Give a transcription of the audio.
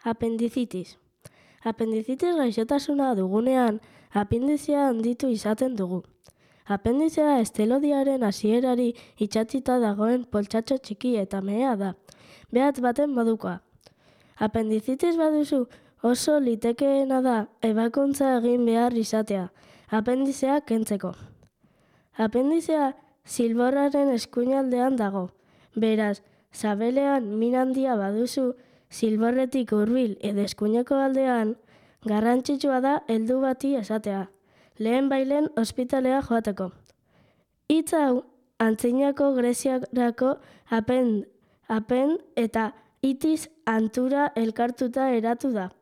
Apendicitis. Apendicitis gaixotasuna dugunean, apendizea handitu izaten dugu. Apendizea estelodiaren hasierari itsatsita dagoen poltsatxo txiki eta mehea da, behatz baten modukoa. Apendicitis baduzu, oso litekeena da ebakuntza egin behar izatea, apendizea kentzeko. Apendizea zilborraren eskuinaldean dago, beraz, sabelean min handia baduzu, zilborretik hurbil edo eskuineko aldean, garrantzitsua da heldu bati esatea, lehenbailehen ospitalera joateko. Hitz hau antzinako Greziarako apend eta itis antura elkartuta eratu da.